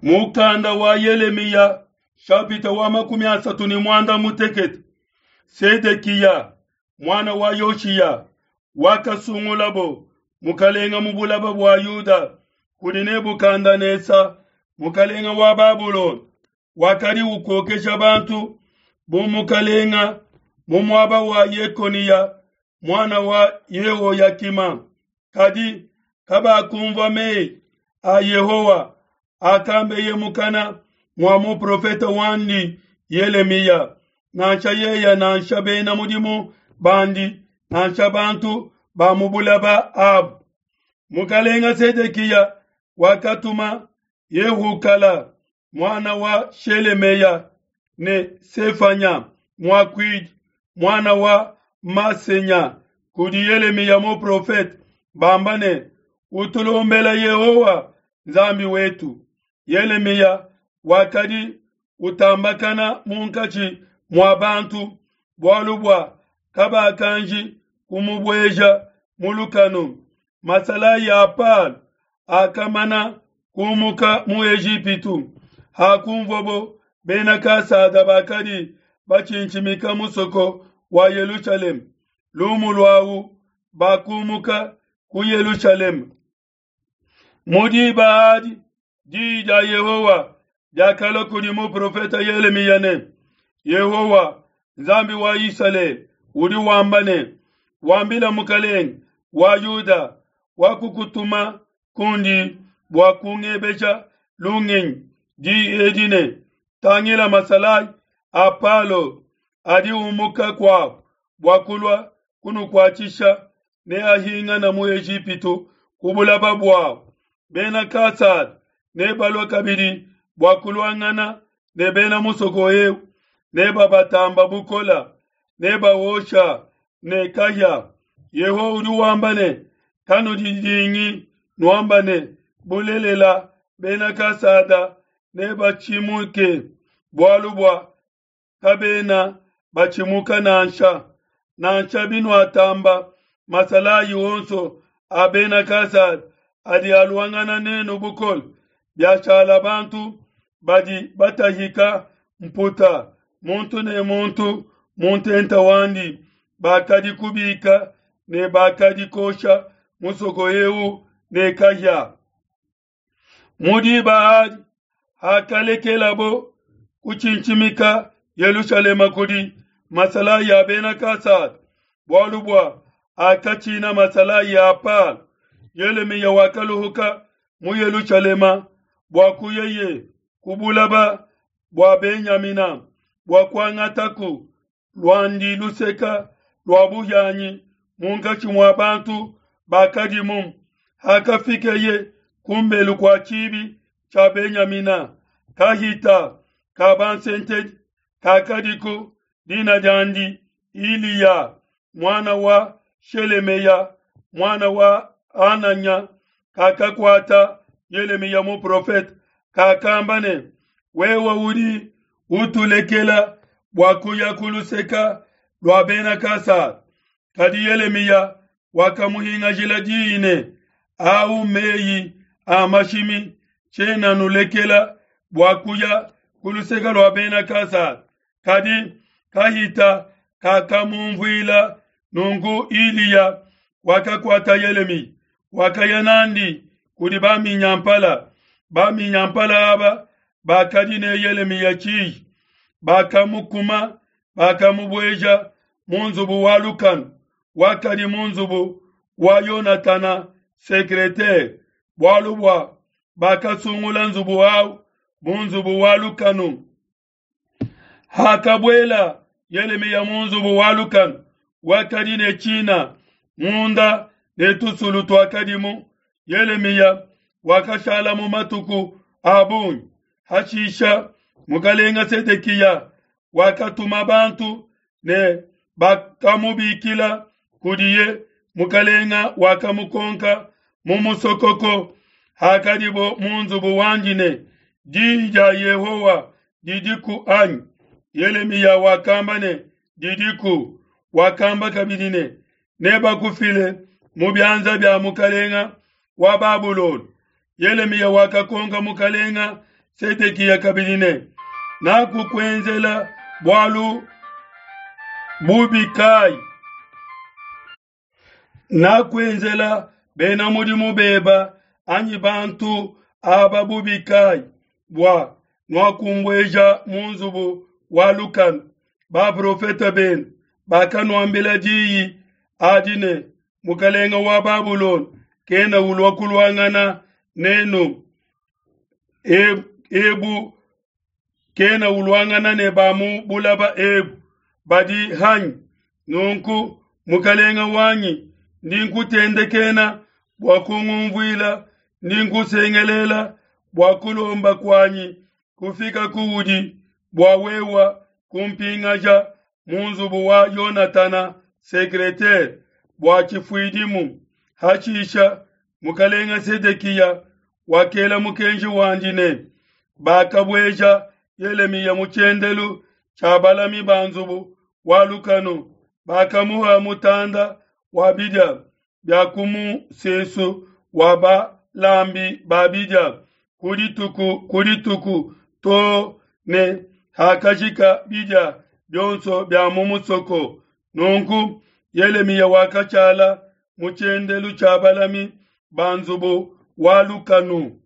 Mukanda wa Yeremiya chapita wa 30 ni mwanda mutekete. Sedekiya mwana wa Yoshiya wakasungulabo mukalenga mubulaba bwa Yuda kuli Nebukadneza mukalenga wa Babuloni wakali ukokesha bantu bumukalenga mumwaba wa Yekoniya mwana wa Yehoyakima kadi kaba kumva me a Yehowa akambe mukana mwamu profeta wandi Yeremiya nansha yeya nansha bena mudimu bandi nansha bantu bamubulaba abu mukalenga Sedekiya wakatuma Yehukala mwana wa Shelemeya ne Sefanya mwakwid mwana wa Masenya kudi Yeremiya mu profet bambane utulombela Yehowa nzambi wetu. Yeremiya wakadi utambakana munkachi mwabantu bwalubwa kaba kanji kumubweja mulukano masala ya pal akamana kumuka mu Ejipitu hakumvobo benakasa adabakadi bachinchimika musoko wa Yerusalem lumulwawu bakumuka ku Yerusalem mudi baadi dija Yehowa jakalo kudi mu profeta Yeremiya ne Yehowa nzambi wa Israeli uri wambane wambila mukaleng wa Yuda wakukutuma kundi wakungebecha lungeng di edine tangila masalai apalo adi umuka kwa wakulwa kunu kwachisha ne ahinga na mu Ejipitu kubulaba bwa bena kasad ne balwa kabiri wakulwa ngana ne bena musogoye ne babatamba bukola ne bawosha ne kaya Yeho uduwambane kanu didingi nuambane bulelela bena kasada ne bachimuke bwalubwa kabena bachimuka nansha binu atamba masalayi wonso abena kasad adi alwangana nenu bukol biachala bantu badi batahika mputa muntu ne muntu entawandi bakadi kubika ne bakadi kosha musogoyewu ne kaya mudi baad hakalekelabo kuchinchimika Yerusalema kudi masala ya bena kasad bwalubwa akachina masala ya pal Yeremiya wakaluhuka mu Yerusalema bwakuyeye kubulaba bwa Benyamina bwakwangataku lwandi luseka lwabuyanyi mungachi mwa bantu bakadimu hakafikeye kumbelu kwa chibi cha Benyamina kahita kabansente kakadiku dina jandi Iliya mwana wa Shelemeya mwana wa Ananya kakakwata Yeremiya mu profet kakambane wewe uri utulekela bwakuya kuluseka lwabena kasa kadi Yeremiya wakamuhinga jilajine au meyi amashimi chena nulekela bwakuya kuluseka lwabena kasa kadi kahita kakamumvwila nungu Iliya wakakwata Yeremiya wakayanandi kudi bami nyampala aba bakadine Yeremiya chi bakamukuma bakamubweja munzubu walukan wakadi munzubu wa Yonatana sekretari walubwa bakasungula nzubu wao munzubu walukanu hakabwela Yeremiya munzubu walukan wakadine china munda netusulu twakadimu Yeremiya wakashala mu matuku abun hashisha mukalenga Sedekiya wakatuma bantu ne bakamubikila kudiye mukalenga wakamukonka mumusokoko hakadibo munzubu wanjine dija Yehowa didiku any Yeremiya wakambane didiku wakamba kabidine neba kufile mubyanza bya mukalenga wa Babuloni Yeremiya wakakonga mukalenga Sedekia kabidine na kukwenzela bwalu bubikai na kwenzela bena mudimu beba anyi bantu aba bubikai bwa nwakumbweja munzubu walukan ba profeta ben bakanwambela jiyi adine mukalenga wa Babulon kena ulwakulwangana neno ebu kena ulwangana ne bamu bulaba ebu badi hanyi nunku mukalenga wanyi ndinku tendekena bwakungumvwila ndinku sengelela bwakulomba kwanyi kufika kuudi bwawewa kumpingaja munzubu wa Yonatana sekretari bwachifuidimu hachisha mukalenga Sedekia wakela mukenji wanjine bakabweja Yeremiya muchendelu chabalami banzubu walukano bakamuha mutanda wabidya byakumu sesu waba lambi babidya kurituku to ne hakajika bidya byonso bya mumusoko nunku Yeremiya wakachala muchendelu chabalami banzubu walukano